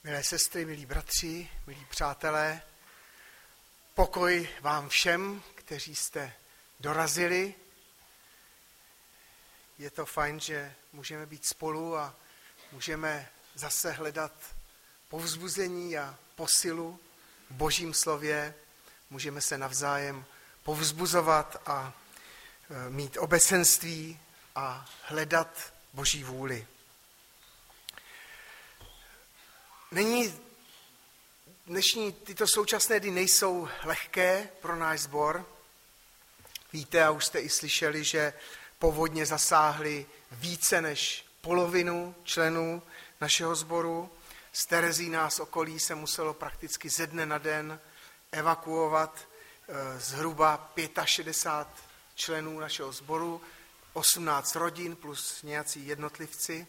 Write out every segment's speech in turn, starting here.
Milé sestry, milí bratři, milí přátelé, pokoj vám všem, kteří jste dorazili. Je to fajn, že můžeme být spolu a můžeme zase hledat povzbuzení a posilu v Božím slově. Můžeme se navzájem povzbuzovat a mít obecenství a hledat Boží vůli. Tyto současné dny nejsou lehké pro náš sbor. Víte, a už jste i slyšeli, že povodně zasáhly více než polovinu členů našeho sboru. Z Terezína z okolí se muselo prakticky ze dne na den evakuovat zhruba 65 členů našeho sboru, 18 rodin plus nějací jednotlivci.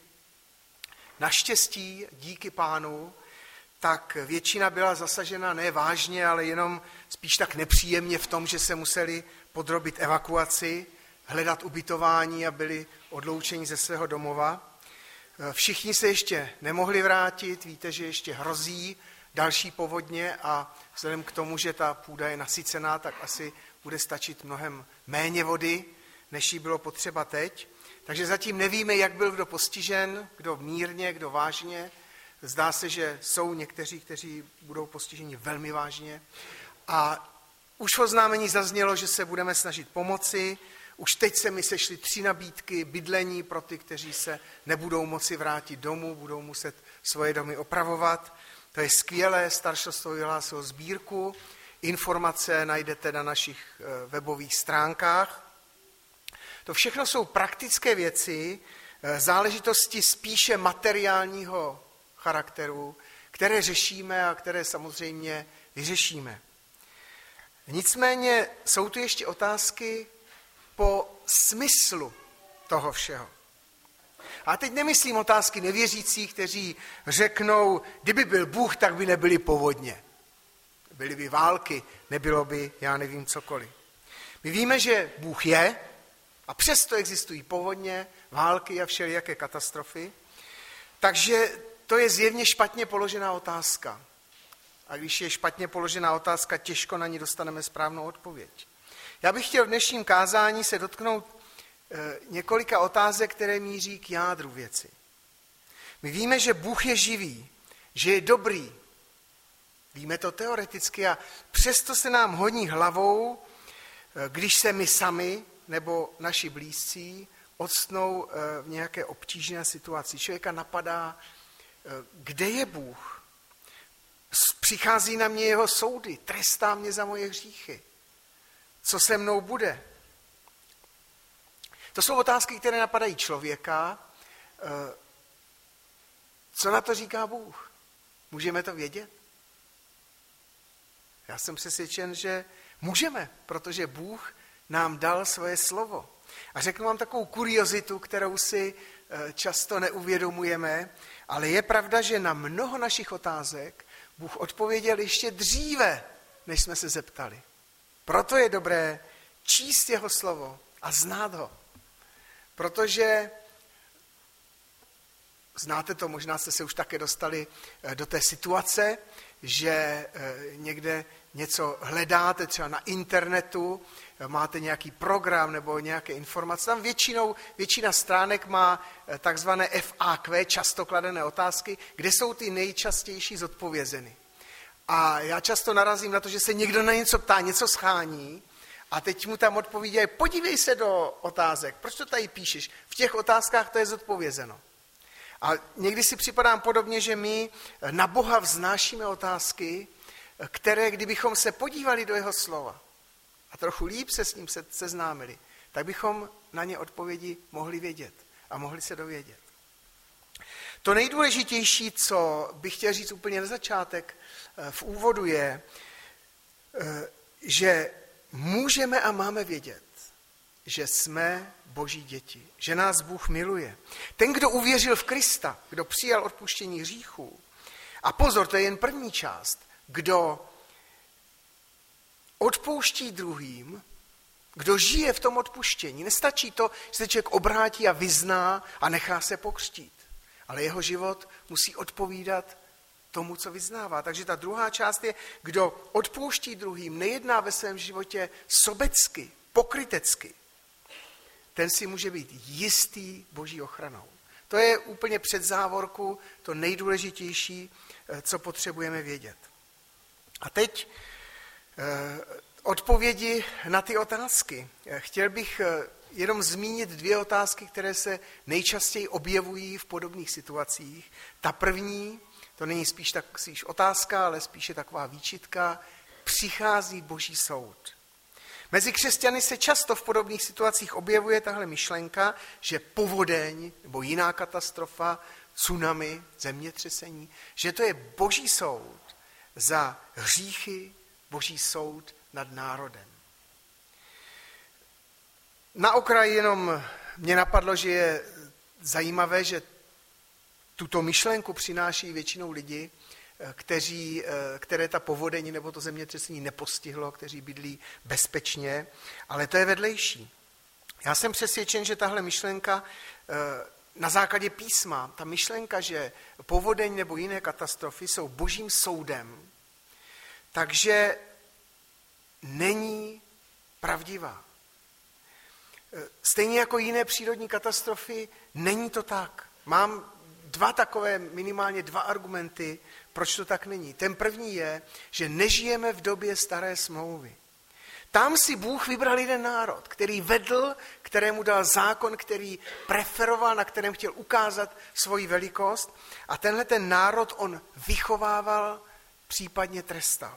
Naštěstí, díky Pánu, tak většina byla zasažena ne vážně, ale jenom spíš tak nepříjemně v tom, že se museli podrobit evakuaci, hledat ubytování a byli odloučeni ze svého domova. Všichni se ještě nemohli vrátit, víte, že ještě hrozí další povodně a vzhledem k tomu, že ta půda je nasycená, tak asi bude stačit mnohem méně vody, než jí bylo potřeba teď. Takže zatím nevíme, jak byl kdo postižen, kdo mírně, kdo vážně. Zdá se, že jsou někteří, kteří budou postiženi velmi vážně. A už v oznámení zaznělo, že se budeme snažit pomoci. Už teď se mi sešly 3 nabídky bydlení pro ty, kteří se nebudou moci vrátit domů, budou muset svoje domy opravovat. To je skvělé, staršostvo vyhlásilo sbírku. Informace najdete na našich webových stránkách. To všechno jsou praktické věci, záležitosti spíše materiálního charakteru, které řešíme a které samozřejmě vyřešíme. Nicméně jsou tu ještě otázky po smyslu toho všeho. A teď nemyslím otázky nevěřících, kteří řeknou, kdyby byl Bůh, tak by nebyly povodně. Byly by války, nebylo by já nevím cokoliv. My víme, že Bůh je, a přesto existují povodně, války a všelijaké katastrofy. Takže to je zjevně špatně položená otázka. A když je špatně položená otázka, těžko na ní dostaneme správnou odpověď. Já bych chtěl v dnešním kázání se dotknout několika otázek, které míří k jádru věci. My víme, že Bůh je živý, že je dobrý. Víme to teoreticky a přesto se nám honí hlavou, když se my sami nebo naši blízcí odstnou v nějaké obtížné situaci. Člověka napadá, kde je Bůh? Přichází na mě jeho soudy, trestá mě za moje hříchy. Co se mnou bude? To jsou otázky, které napadají člověka. Co na to říká Bůh? Můžeme to vědět? Já jsem přesvědčen, že můžeme, protože Bůh nám dal svoje slovo. A řeknu vám takovou kuriozitu, kterou si často neuvědomujeme, ale je pravda, že na mnoho našich otázek Bůh odpověděl ještě dříve, než jsme se zeptali. Proto je dobré číst jeho slovo a znát ho. Protože znáte to, možná jste se už také dostali do té situace, že někde něco hledáte, třeba na internetu, máte nějaký program nebo nějaké informace. Tam většina stránek má takzvané FAQ, často kladené otázky, kde jsou ty nejčastější zodpovězeny. A já často narazím na to, že se někdo na něco ptá, něco schání a teď mu tam odpovídají, podívej se do otázek, proč to tady píšeš? V těch otázkách to je zodpovězeno. A někdy si připadám podobně, že my na Boha vznášíme otázky, které, kdybychom se podívali do jeho slova a trochu líp se s ním seznámili, tak bychom na ně odpovědi mohli vědět a mohli se dovědět. To nejdůležitější, co bych chtěl říct úplně na začátek v úvodu je, že můžeme a máme vědět, že jsme Boží děti, že nás Bůh miluje. Ten, kdo uvěřil v Krista, kdo přijal odpuštění hříchů, a pozor, to je jen první část, kdo odpouští druhým, kdo žije v tom odpuštění. Nestačí to, že se člověk obrátí a vyzná a nechá se pokřtít, ale jeho život musí odpovídat tomu, co vyznává. Takže ta druhá část je, kdo odpouští druhým, nejedná ve svém životě sobecky, pokrytecky, ten si může být jistý Boží ochranou. To je úplně před závorku to nejdůležitější, co potřebujeme vědět. A teď odpovědi na ty otázky. Chtěl bych jenom zmínit 2 otázky, které se nejčastěji objevují v podobných situacích. Ta první, to není spíš otázka, ale spíše taková výčitka, přichází Boží soud. Mezi křesťany se často v podobných situacích objevuje tahle myšlenka, že povodeň nebo jiná katastrofa, tsunami, zemětřesení, že to je Boží soud za hříchy, Boží soud nad národem. Na okraji jenom mě napadlo, že je zajímavé, že tuto myšlenku přináší většinou lidi, které ta povodeň nebo to zemětřesení nepostihlo, kteří bydlí bezpečně, ale to je vedlejší. Já jsem přesvědčen, že tahle myšlenka na základě písma, ta myšlenka, že povodeň nebo jiné katastrofy jsou Božím soudem, takže není pravdivá. Stejně jako jiné přírodní katastrofy, není to tak. Mám minimálně dva argumenty, proč to tak není. Ten první je, že nežijeme v době staré smlouvy. Tam si Bůh vybral jeden národ, který vedl, kterému dal zákon, který preferoval, na kterém chtěl ukázat svoji velikost, a tenhle ten národ on vychovával, případně trestal.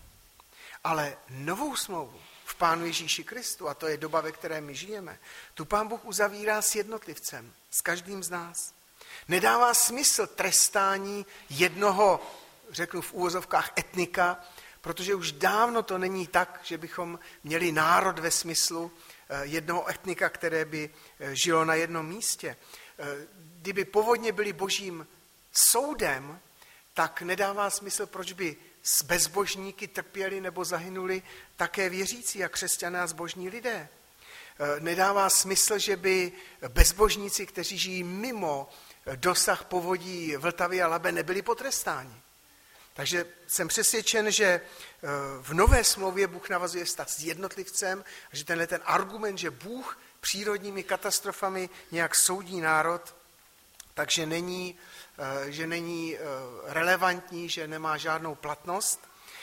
Ale novou smlouvu v Pánu Ježíši Kristu, a to je doba, ve které my žijeme, tu Pán Bůh uzavírá s jednotlivcem, s každým z nás. Nedává smysl trestání jednoho, řeknu v úvozovkách, etnika, protože už dávno to není tak, že bychom měli národ ve smyslu jednoho etnika, které by žilo na jednom místě. Kdyby povodně byly Božím soudem, tak nedává smysl, proč by s bezbožníky trpěli nebo zahynuli také věřící a křesťané a zbožní lidé. Nedává smysl, že by bezbožníci, kteří žijí mimo dosah povodí Vltavy a Labe, nebyli potrestáni. Takže jsem přesvědčen, že v nové smlouvě Bůh navazuje vztah s jednotlivcem a že ten argument, že Bůh přírodními katastrofami nějak soudí národ, takže že není relevantní, že nemá žádnou platnost.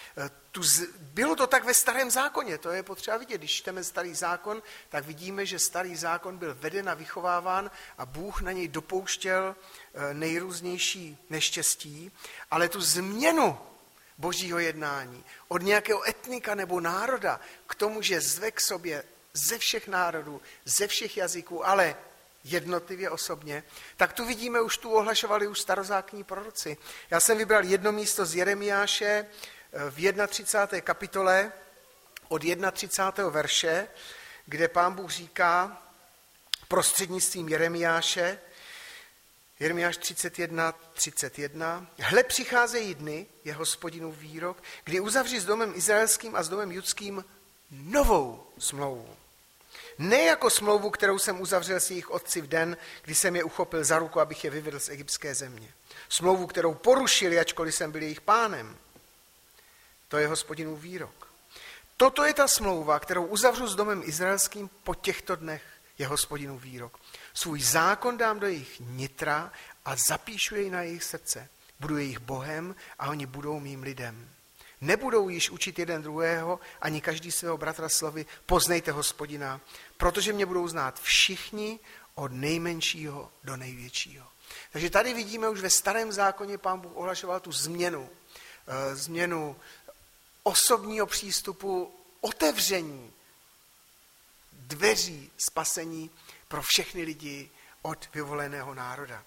Bylo to tak ve Starém zákoně, to je potřeba vidět. Když čteme Starý zákon, tak vidíme, že Starý zákon byl veden a vychováván a Bůh na něj dopouštěl nejrůznější neštěstí, ale tu změnu Božího jednání od nějakého etnika nebo národa k tomu, že zve k sobě ze všech národů, ze všech jazyků, ale jednotlivě osobně, tak tu vidíme, už tu ohlašovali už starozákonní proroci. Já jsem vybral jedno místo z Jeremiáše v 31. kapitole od 31. verše, kde Pán Bůh říká prostřednictvím Jeremiáše, Jeremiáš 31. Hle, přicházejí dny, je Hospodinův výrok, kdy uzavří s domem izraelským a s domem judským novou smlouvu. Ne jako smlouvu, kterou jsem uzavřel s jejich otci v den, kdy jsem je uchopil za ruku, abych je vyvedl z egyptské země. Smlouvu, kterou porušili, ačkoliv jsem byl jejich pánem. To je Hospodinův výrok. Toto je ta smlouva, kterou uzavřu s domem izraelským po těchto dnech, je Hospodinův výrok. Svůj zákon dám do jejich nitra a zapíšu jej na jejich srdce. Budu jejich Bohem a oni budou mým lidem. Nebudou již učit jeden druhého, ani každý svého bratra slovy, poznejte Hospodina, protože mě budou znát všichni od nejmenšího do největšího. Takže tady vidíme už ve Starém zákoně Pán Bůh ohlašoval tu změnu osobního přístupu, otevření dveří spasení pro všechny lidi od vyvoleného národa.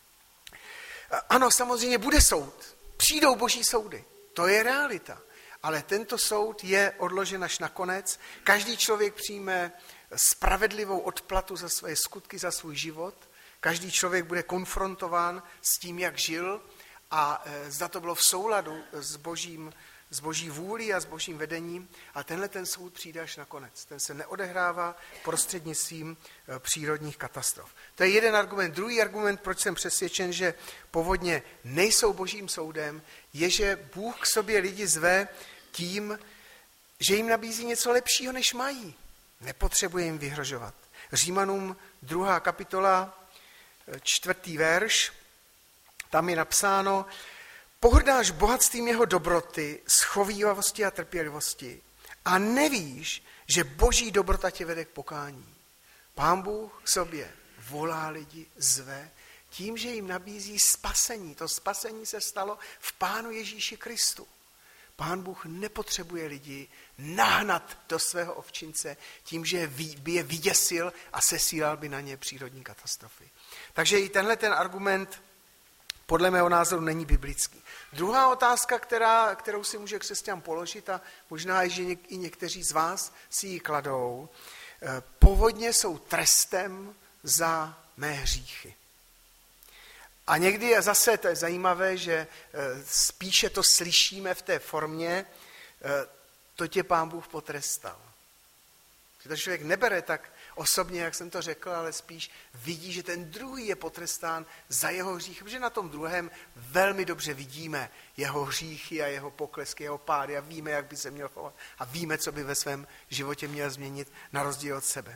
Ano, samozřejmě bude soud. Přijdou Boží soudy. To je realita. Ale tento soud je odložen až nakonec. Každý člověk přijme spravedlivou odplatu za své skutky, za svůj život. Každý člověk bude konfrontován s tím, jak žil a zda to bylo v souladu s boží vůlí a s božím vedením, a tenhle ten soud přijde až nakonec. Ten se neodehrává prostřednictvím přírodních katastrof. To je jeden argument. Druhý argument, proč jsem přesvědčen, že povodně nejsou božím soudem, je, že Bůh k sobě lidi zve tím, že jim nabízí něco lepšího, než mají. Nepotřebuje jim vyhrožovat. Římanům 2. kapitola, 4. verš, tam je napsáno: pohrdáš bohatstvím jeho dobroty, schovívavosti a trpělivosti a nevíš, že boží dobrota tě vede k pokání. Pán Bůh k sobě volá lidi, zve tím, že jim nabízí spasení. To spasení se stalo v Pánu Ježíši Kristu. Pán Bůh nepotřebuje lidi nahnat do svého ovčince tím, že by je vyděsil a sesílal by na ně přírodní katastrofy. Takže i tenhle ten argument podle mého názoru není biblický. Druhá otázka, kterou si může křesťan položit, a možná, že i někteří z vás si ji kladou: povodně jsou trestem za mé hříchy. A někdy je zase, to je zajímavé, že spíše to slyšíme v té formě: to tě Pán Bůh potrestal. Že to člověk nebere tak osobně, jak jsem to řekl, ale spíš vidí, že ten druhý je potrestán za jeho hřích, protože na tom druhém velmi dobře vidíme jeho hříchy a jeho poklesky, jeho pády a víme, jak by se měl chovat a víme, co by ve svém životě měl změnit na rozdíl od sebe.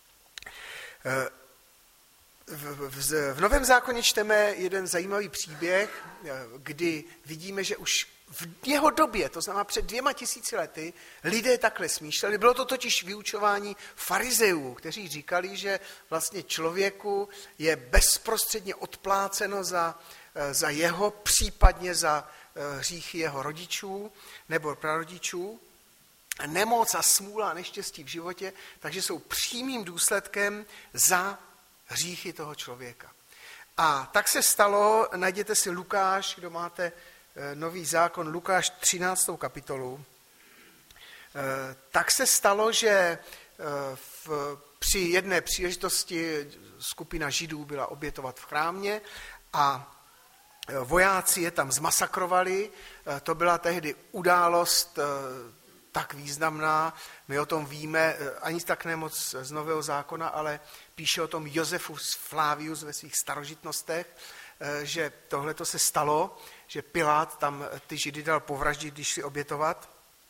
V Novém zákoně čteme jeden zajímavý příběh, kdy vidíme, že už v jeho době, to znamená před 2000 lety, lidé takhle smýšleli. Bylo to totiž vyučování farizeů, kteří říkali, že vlastně člověku je bezprostředně odpláceno za jeho, případně za hříchy jeho rodičů nebo prarodičů. Nemoc a smůla a neštěstí v životě, takže jsou přímým důsledkem za hříchy toho člověka. A tak se stalo, najděte si Lukáš, kdo máte Nový zákon, Lukáš 13. kapitolu, tak se stalo, že při jedné příležitosti skupina Židů byla obětovat v chrámě a vojáci je tam zmasakrovali. To byla tehdy událost tak významná, my o tom víme, ani tak nemoc z Nového zákona, ale píše o tom Josefus Flavius ve svých starožitnostech, že tohleto se stalo, že Pilát tam ty Židy dal povraždit, když si obětovat.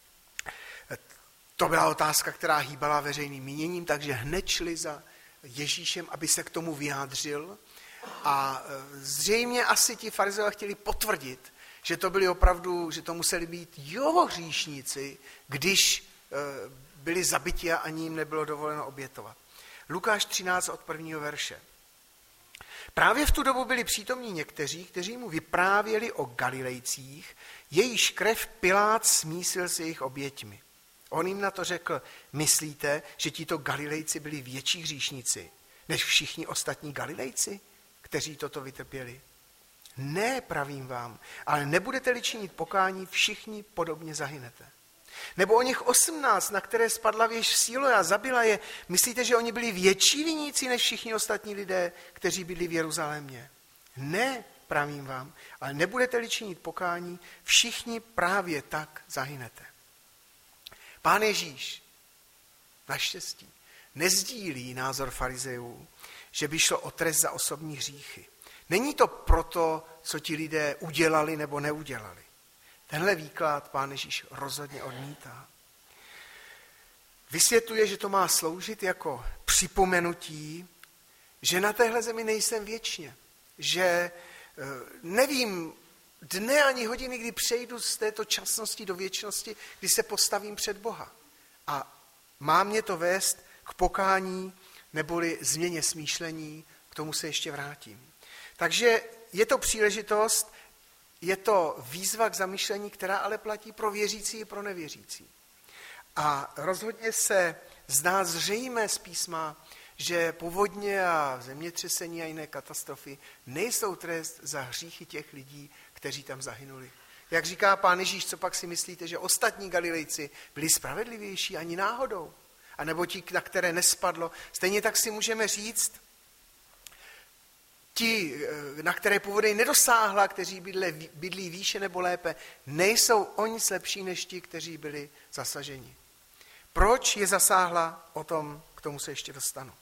To byla otázka, která hýbala veřejným míněním, takže hned šli za Ježíšem, aby se k tomu vyjádřil. A zřejmě asi ti farizeové chtěli potvrdit, že to byli opravdu, že to museli být jeho hříšníci, když byli zabiti a ani jim nebylo dovoleno obětovat. Lukáš 13 od 1. verše. Právě v tu dobu byli přítomní někteří, kteří mu vyprávěli o Galilejcích, jejíž krev Pilát smísil s jejich oběťmi. On jim na to řekl: myslíte, že tito Galilejci byli větší hříšníci než všichni ostatní Galilejci, kteří toto vytrpěli? Ne, pravím vám, ale nebudete-li činit pokání, všichni podobně zahynete. Nebo o něch 18, na které spadla věž v Síloji a zabila je, myslíte, že oni byli větší viníci než všichni ostatní lidé, kteří byli v Jeruzalémě? Ne, pravím vám, ale nebudete-li činit pokání, všichni právě tak zahynete. Pán Ježíš, naštěstí, nezdílí názor farizeů, že by šlo o trest za osobní hříchy. Není to proto, co ti lidé udělali nebo neudělali. Tenhle výklad Pán Ježíš rozhodně odmítá. Vysvětluje, že to má sloužit jako připomenutí, že na téhle zemi nejsem věčně, že nevím dne ani hodiny, kdy přejdu z této časnosti do věčnosti, kdy se postavím před Boha. A má mě to vést k pokání neboli změně smýšlení, k tomu se ještě vrátím. Takže je to příležitost, je to výzva k zamýšlení, která ale platí pro věřící i pro nevěřící. A rozhodně se zdá zřejmé z písma, že povodně a zemětřesení a jiné katastrofy nejsou trest za hříchy těch lidí, kteří tam zahynuli. Jak říká Pán Ježíš, co pak si myslíte, že ostatní Galilejci byli spravedlivější ani náhodou? A nebo ti, na které nespadlo. Stejně tak si můžeme říct, ti, na které povodeň nedosáhla, kteří bydlí výše nebo lépe, nejsou o nic lepší než ti, kteří byli zasaženi. Proč je zasáhla? K tomu se ještě dostanu.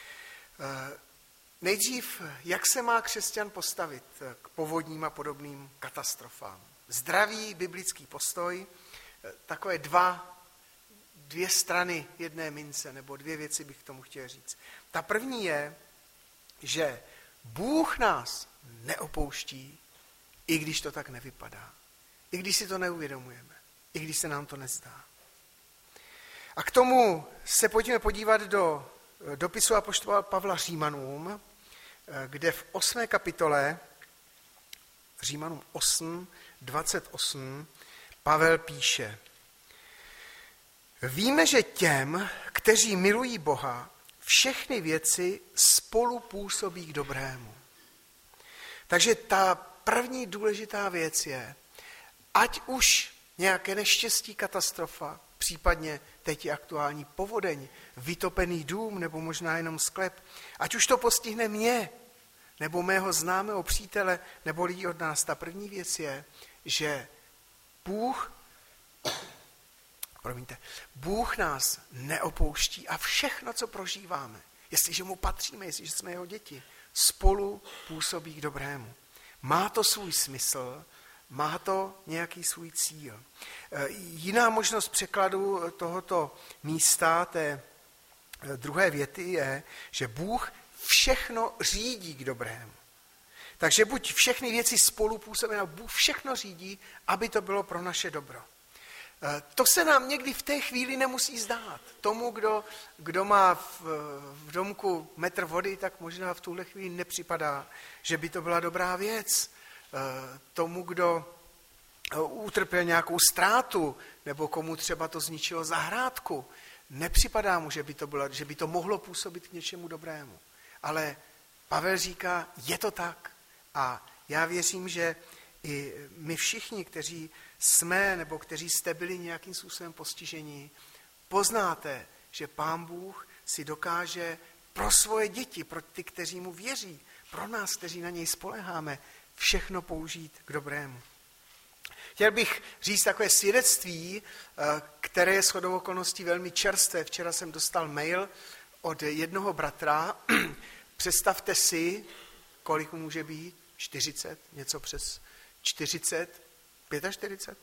Nejdřív, jak se má křesťan postavit k povodním a podobným katastrofám? Zdravý biblický postoj, takové dvě strany jedné mince, nebo dvě věci bych k tomu chtěl říct. Ta první je, že Bůh nás neopouští, i když to tak nevypadá. I když si to neuvědomujeme. I když se nám to nezdá. A k tomu se pojďme podívat do dopisu apoštola Pavla Římanům, kde v 8. kapitole, Římanům 8, 28, Pavel píše: Víme, že těm, kteří milují Boha, všechny věci spolu působí k dobrému. Takže ta první důležitá věc je, ať už nějaké neštěstí, katastrofa, případně teď je aktuální povodeň, vytopený dům nebo možná jenom sklep, ať už to postihne mě, nebo mého známého přítele, nebo lidí od nás. Ta první věc je, že Bůh nás neopouští a všechno, co prožíváme, jestliže mu patříme, jestliže jsme jeho děti, spolu působí k dobrému. Má to svůj smysl, má to nějaký svůj cíl. Jiná možnost překladu tohoto místa, té druhé věty, je, že Bůh všechno řídí k dobrému. Takže buď všechny věci spolu působí, nebo Bůh všechno řídí, aby to bylo pro naše dobro. To se nám někdy v té chvíli nemusí zdát. Tomu, kdo má v domku metr vody, tak možná v tuhle chvíli nepřipadá, že by to byla dobrá věc. Tomu, kdo utrpěl nějakou ztrátu, nebo komu třeba to zničilo zahrádku, nepřipadá mu, že by to mohlo působit k něčemu dobrému. Ale Pavel říká, je to tak. A já věřím, že i my všichni, kteří jsme nebo kteří jste byli nějakým způsobem postižení, poznáte, že Pán Bůh si dokáže pro svoje děti, pro ty, kteří mu věří, pro nás, kteří na něj spoléháme, všechno použít k dobrému. Chtěl bych říct takové svědectví, které je shodou okolností velmi čerstvé. Včera jsem dostal mail od jednoho bratra. Představte si, kolik mu může být? 40, něco přes 40, 45?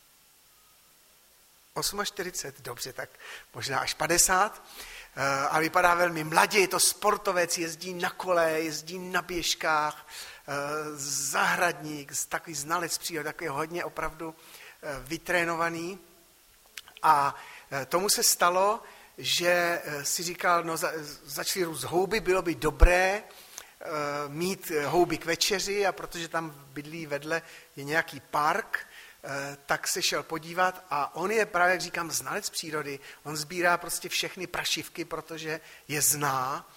48, dobře, tak možná až 50. A vypadá velmi mladě, je to sportovec, jezdí na kole, jezdí na běžkách, zahradník, takový znalec přírody, takový hodně opravdu vytrénovaný. A tomu se stalo, že si říkal, no začaly růst houby, bylo by dobré mít houby k večeři, a protože tam bydlí vedle je nějaký park, tak se šel podívat a on je právě, jak říkám, znalec přírody. On sbírá prostě všechny prašivky, protože je zná,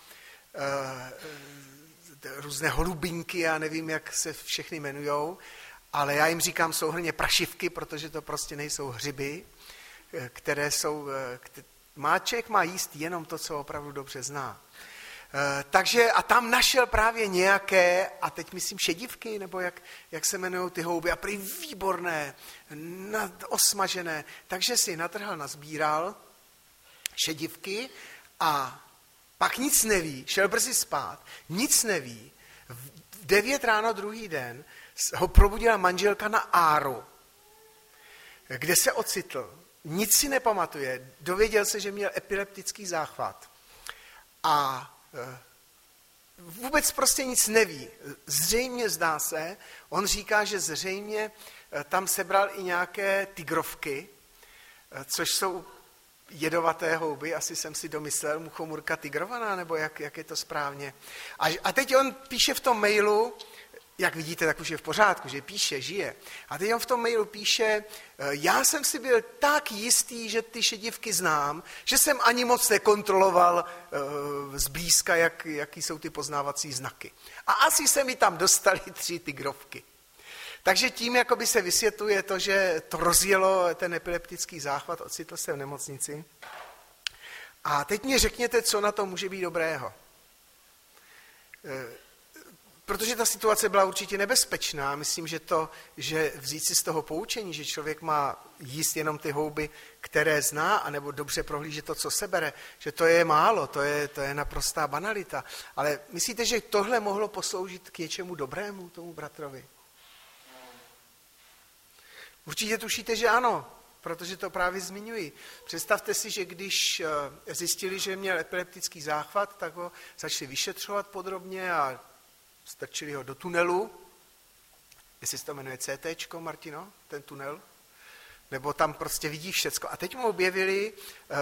různé holubinky, já nevím, jak se všechny jmenujou, ale já jim říkám souhrnně prašivky, protože to prostě nejsou hřiby, které jsou, člověk má jíst jenom to, co opravdu dobře zná. Takže a tam našel právě nějaké, a teď myslím šedivky, nebo jak se jmenují ty houby, a prý výborné, osmažené, takže si natrhal, nazbíral šedivky a pak nic neví, šel brzy spát, nic neví, v 9 ráno druhý den ho probudila manželka na Áru, kde se ocitl, nic si nepamatuje, dověděl se, že měl epileptický záchvat a vůbec prostě nic neví. Zřejmě zdá se, on říká, že zřejmě tam sebral i nějaké tygrovky, což jsou jedovaté houby, asi jsem si domyslel, muchomurka tygrovaná, nebo jak je to správně. A teď on píše v tom mailu, jak vidíte, tak už je v pořádku, že píše, žije. A teď on v tom mailu píše, já jsem si byl tak jistý, že ty šedivky znám, že jsem ani moc nekontroloval zblízka, jaký jsou ty poznávací znaky. A asi se mi tam dostaly 3 tygrovky. Takže tím jakoby se vysvětluje to, že to rozjelo ten epileptický záchvat, ocitl se v nemocnici. A teď mi řekněte, co na to může být dobrého. protože ta situace byla určitě nebezpečná. Myslím, že vzít si z toho poučení, že člověk má jíst jenom ty houby, které zná, anebo dobře prohlížet to, co sebere, že to je málo, to je naprostá banalita. Ale myslíte, že tohle mohlo posloužit k něčemu dobrému tomu bratrovi? Určitě tušíte, že ano, protože to právě zmiňuji. Představte si, že když zjistili, že měl epileptický záchvat, tak ho začali vyšetřovat podrobně a strčili ho do tunelu. Jestli se to jmenuje CTčko, Martino, ten tunel? Nebo tam prostě vidí všecko. A teď mu objevili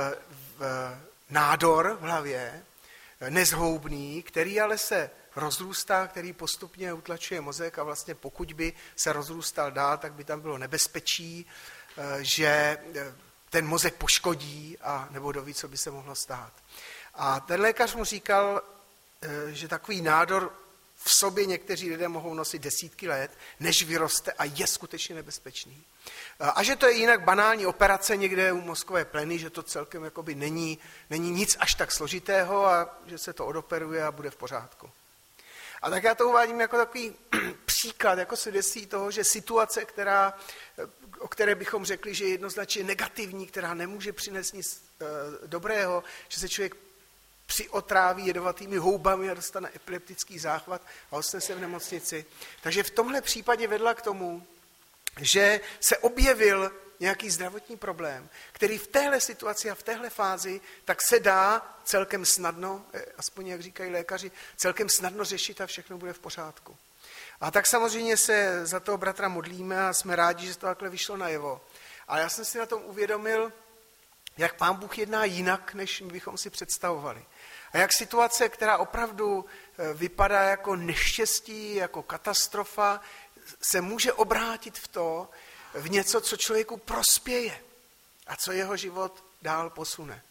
nádor v hlavě, nezhoubný, který ale se rozrůstá, který postupně utlačuje mozek a vlastně pokud by se rozrůstal dál, tak by tam bylo nebezpečí, že ten mozek poškodí a nebo doví, co by se mohlo stát. A ten lékař mu říkal, že takový nádor v sobě někteří lidé mohou nosit desítky let, než vyroste a je skutečně nebezpečný. A že to je jinak banální operace někde u mozkové pleny, že to celkem jakoby není nic až tak složitého a že se to odoperuje a bude v pořádku. A tak já to uvádím jako takový příklad, jako svědectví toho, že situace, o které bychom řekli, že je jednoznačně negativní, která nemůže přinést nic dobrého, že se člověk přiotráví jedovatými houbami a dostane epileptický záchvat a ostane se v nemocnici. Takže v tomhle případě vedla k tomu, že se objevil nějaký zdravotní problém, který v téhle situaci a v téhle fázi tak se dá celkem snadno, aspoň jak říkají lékaři, celkem snadno řešit a všechno bude v pořádku. A tak samozřejmě se za toho bratra modlíme a jsme rádi, že to takhle vyšlo najevo. Ale já jsem si na tom uvědomil, jak Pán Bůh jedná jinak, než bychom si představovali. A jak situace, která opravdu vypadá jako neštěstí, jako katastrofa, se může obrátit v něco, co člověku prospěje a co jeho život dál posune.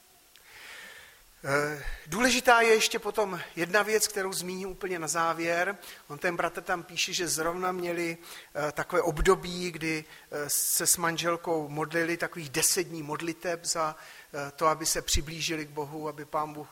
Důležitá je ještě potom jedna věc, kterou zmíním úplně na závěr. On ten bratr tam píše, že zrovna měli takové období, kdy se s manželkou modlili takových 10 dní modliteb za to, aby se přiblížili k Bohu, aby Pán Bůh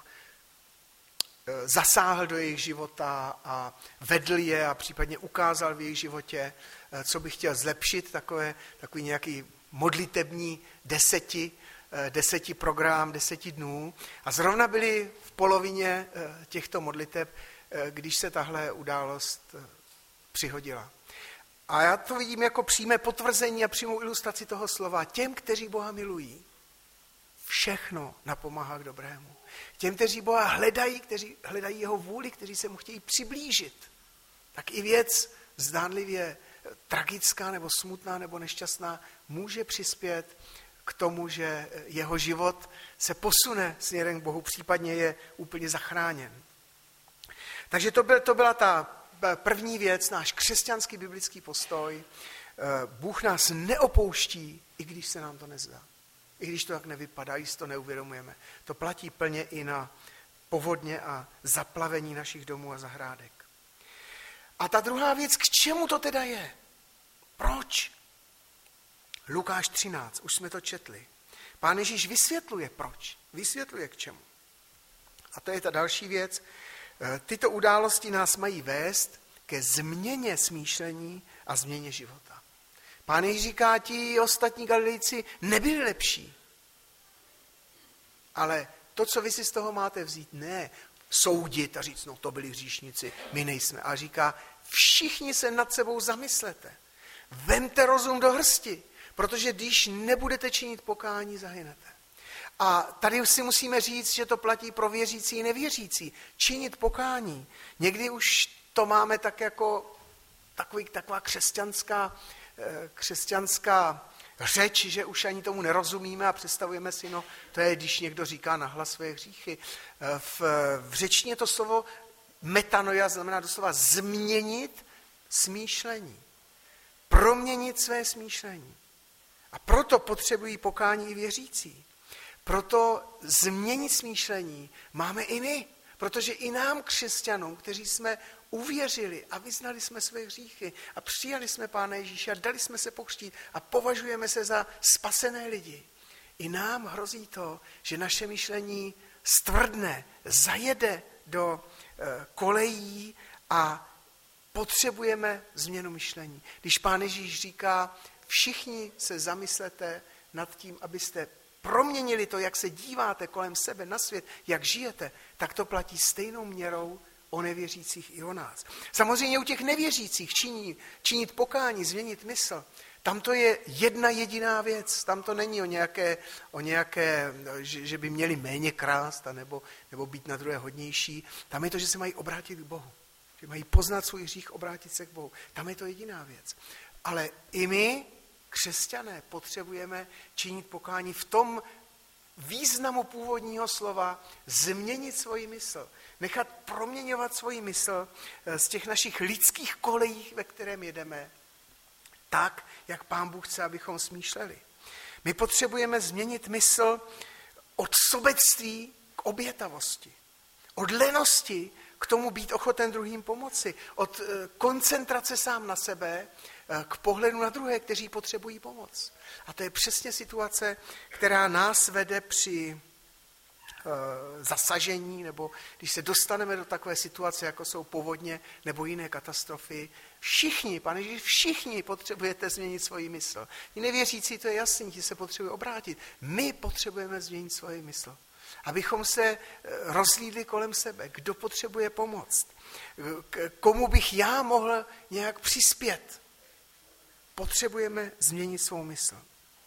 zasáhl do jejich života a vedl je a případně ukázal v jejich životě, co by chtěl zlepšit, takový nějaký modlitební 10 program, 10 dnů. A zrovna byli v polovině těchto modliteb, když se tahle událost přihodila. A já to vidím jako přímé potvrzení a přímou ilustraci toho slova. Těm, kteří Boha milují, všechno napomáhá k dobrému. Těm, kteří Boha hledají, kteří hledají jeho vůli, kteří se mu chtějí přiblížit, tak i věc zdánlivě tragická nebo smutná nebo nešťastná může přispět k tomu, že jeho život se posune směrem k Bohu, případně je úplně zachráněn. Takže to byla ta první věc, náš křesťanský biblický postoj. Bůh nás neopouští, i když se nám to nezdá. I když to tak nevypadá, když to neuvědomujeme. To platí plně i na povodně a zaplavení našich domů a zahrádek. A ta druhá věc, k čemu to teda je? Proč? Lukáš 13, už jsme to četli. Pán Ježíš vysvětluje proč, vysvětluje k čemu. A to je ta další věc. Tyto události nás mají vést ke změně smýšlení a změně života. Pán Ježíš říká, ti ostatní Galilejci nebyli lepší. Ale to, co vy si z toho máte vzít, ne soudit a říct, no to byli hříšníci, my nejsme. A říká, všichni se nad sebou zamyslete. Vemte rozum do hrsti, protože když nebudete činit pokání, zahynete. A tady si musíme říct, že to platí pro věřící i nevěřící. Činit pokání. Někdy už to máme tak jako taková křesťanská řeč, že už ani tomu nerozumíme a představujeme si, no to je, když někdo říká nahlas své hříchy. V řečtině to slovo metanoia znamená doslova změnit smýšlení. Proměnit své smýšlení. A proto potřebují pokání i věřící. Proto změnit smýšlení máme i my. Protože i nám, křesťanům, kteří jsme uvěřili a vyznali jsme své hříchy a přijali jsme Pána Ježíše a dali jsme se pokřtít a považujeme se za spasené lidi. I nám hrozí to, že naše myšlení stvrdne, zajede do kolejí a potřebujeme změnu myšlení. Když Pán Ježíš říká, všichni se zamyslete nad tím, abyste proměnili to, jak se díváte kolem sebe na svět, jak žijete, tak to platí stejnou měrou o nevěřících i o nás. Samozřejmě u těch nevěřících činit pokání, změnit mysl, tam to je jedna jediná věc, tam to není o nějaké že by měli méně krást nebo být na druhé hodnější, tam je to, že se mají obrátit k Bohu, že mají poznat svůj hřích, obrátit se k Bohu, tam je to jediná věc. Ale i my, křesťané, potřebujeme činit pokání v tom významu původního slova, změnit svoji mysl, nechat proměňovat svoji mysl z těch našich lidských kolejí, ve kterém jedeme, tak, jak Pán Bůh chce, abychom smýšleli. My potřebujeme změnit mysl od sobectví k obětavosti, od lenosti k tomu být ochoten druhým pomoci, od koncentrace sám na sebe k pohledu na druhé, kteří potřebují pomoc. A to je přesně situace, která nás vede při zasažení, nebo když se dostaneme do takové situace, jako jsou povodně nebo jiné katastrofy. Všichni, Pane Ježíš, všichni potřebujete změnit svoji mysl. Ti nevěřící, to je jasný, ti se potřebují obrátit. My potřebujeme změnit svoji mysl. Abychom se rozhlídli kolem sebe, kdo potřebuje pomoc, komu bych já mohl nějak přispět. Potřebujeme změnit svou mysl.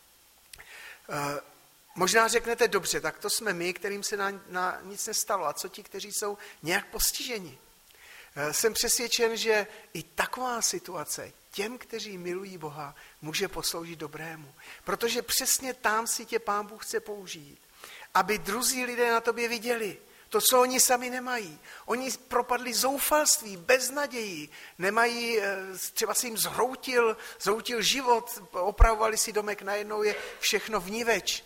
Možná řeknete, dobře, tak to jsme my, kterým se na nic nestalo. A co ti, kteří jsou nějak postiženi? Jsem přesvědčen, že i taková situace těm, kteří milují Boha, může posloužit dobrému. Protože přesně tam si tě Pán Bůh chce použít, aby druzí lidé na tobě viděli to, co oni sami nemají. Oni propadli zoufalství, beznaději, nemají, třeba se jim zhroutil život, opravovali si domek, najednou je všechno vniveč.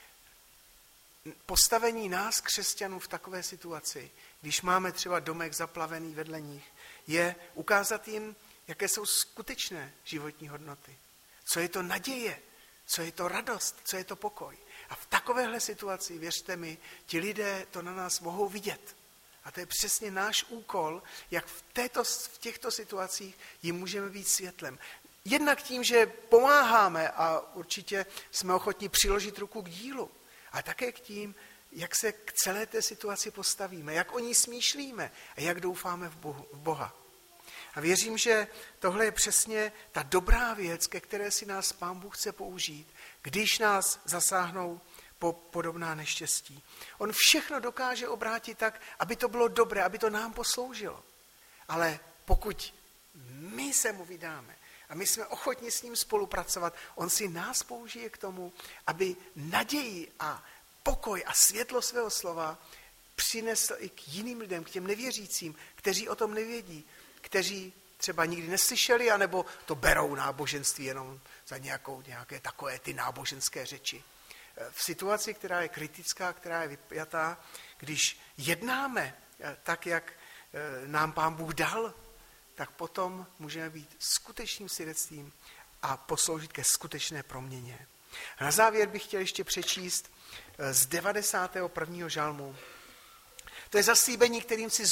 Postavení nás, křesťanů, v takové situaci, když máme třeba domek zaplavený vedle nich, je ukázat jim, jaké jsou skutečné životní hodnoty. Co je to naděje, co je to radost, co je to pokoj. A v takovéhle situaci, věřte mi, ti lidé to na nás mohou vidět. A to je přesně náš úkol, jak v těchto situacích jim můžeme být světlem. Jednak tím, že pomáháme a určitě jsme ochotní přiložit ruku k dílu, a také k tím, jak se k celé té situaci postavíme, jak o ní smýšlíme a jak doufáme v Boha. A věřím, že tohle je přesně ta dobrá věc, ke které si nás Pán Bůh chce použít, když nás zasáhnou podobná neštěstí. On všechno dokáže obrátit tak, aby to bylo dobré, aby to nám posloužilo. Ale pokud my se mu vydáme a my jsme ochotni s ním spolupracovat, on si nás použije k tomu, aby naději a pokoj a světlo svého slova přinesl i k jiným lidem, k těm nevěřícím, kteří o tom nevědí, kteří třeba nikdy neslyšeli, anebo to berou náboženství jenom za nějaké takové ty náboženské řeči. V situaci, která je kritická, která je vypjatá, když jednáme tak, jak nám Pán Bůh dal, tak potom můžeme být skutečným svědectvím a posloužit ke skutečné proměně. A na závěr bych chtěl ještě přečíst z 91. žalmu. To je zaslíbení, kterým si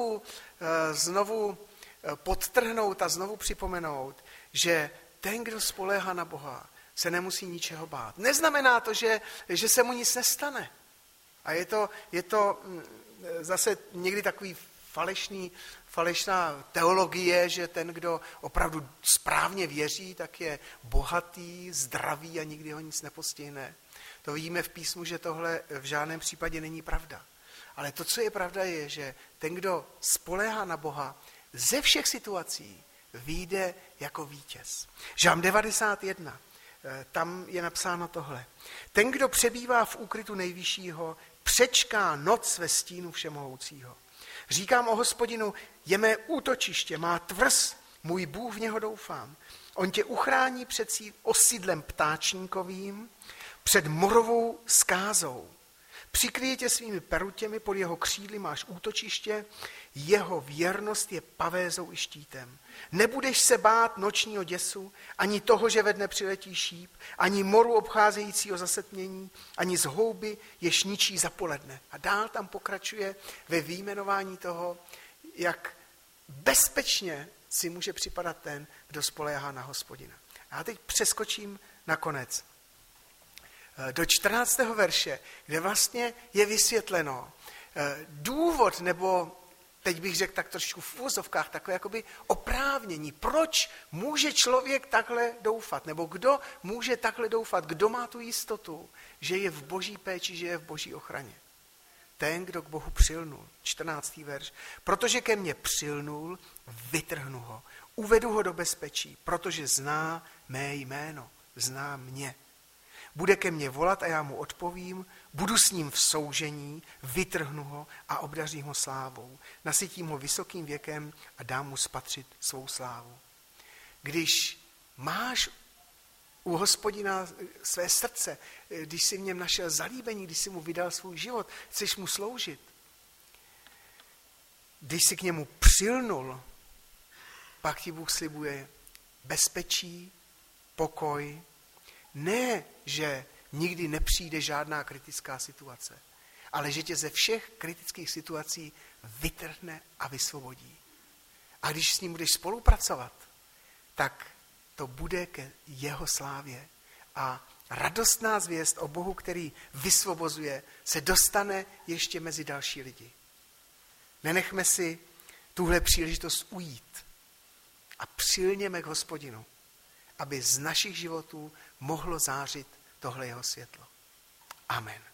znovu podtrhnout a znovu připomenout, že ten, kdo spoléhá na Boha, se nemusí ničeho bát. Neznamená to, že se mu nic nestane. A je to zase někdy takový falešná teologie, že ten, kdo opravdu správně věří, tak je bohatý, zdravý a nikdy ho nic nepostihne. To vidíme v písmu, že tohle v žádném případě není pravda. Ale to, co je pravda, je, že ten, kdo spoléhá na Boha, ze všech situací vyjde jako vítěz. Žalm 91, tam je napsáno tohle. Ten, kdo přebývá v úkrytu nejvyššího, přečká noc ve stínu všemohoucího. Říkám o Hospodinu, je mé útočiště, má tvrz, můj Bůh, v něho doufám. On tě uchrání před osídlem ptáčníkovým, před morovou skázou. Přikryje tě svými perutěmi, pod jeho křídly máš útočiště, jeho věrnost je pavézou i štítem. Nebudeš se bát nočního děsu, ani toho, že ve dne přiletí šíp, ani moru obcházejícího zasetmění, ani z houby, jež ničí za poledne. A dál tam pokračuje ve vyjmenování toho, jak bezpečně si může připadat ten, kdo spoléhá na Hospodina. A já teď přeskočím na konec. Do 14. verše, kde vlastně je vysvětleno důvod, nebo teď bych řekl tak trošku v uvozovkách, takové jakoby oprávnění. Proč může člověk takhle doufat? Nebo kdo může takhle doufat? Kdo má tu jistotu, že je v boží péči, že je v boží ochraně? Ten, kdo k Bohu přilnul. 14. verš. Protože ke mně přilnul, vytrhnu ho. Uvedu ho do bezpečí, protože zná mé jméno. Zná mě. Bude ke mně volat a já mu odpovím, budu s ním v soužení, vytrhnu ho a obdařím ho slávou. Nasytím ho vysokým věkem a dám mu spatřit svou slávu. Když máš u Hospodina své srdce, když jsi v něm našel zalíbení, když jsi mu vydal svůj život, chceš mu sloužit, když jsi k němu přilnul, pak ti Bůh slibuje bezpečí, pokoj. Ne, že nikdy nepřijde žádná kritická situace, ale že tě ze všech kritických situací vytrhne a vysvobodí. A když s ním budeš spolupracovat, tak to bude ke jeho slávě. A radostná zvěst o Bohu, který vysvobozuje, se dostane ještě mezi další lidi. Nenechme si tuhle příležitost ujít a přilněme k Hospodinu, aby z našich životů mohlo zářit tohle jeho světlo. Amen.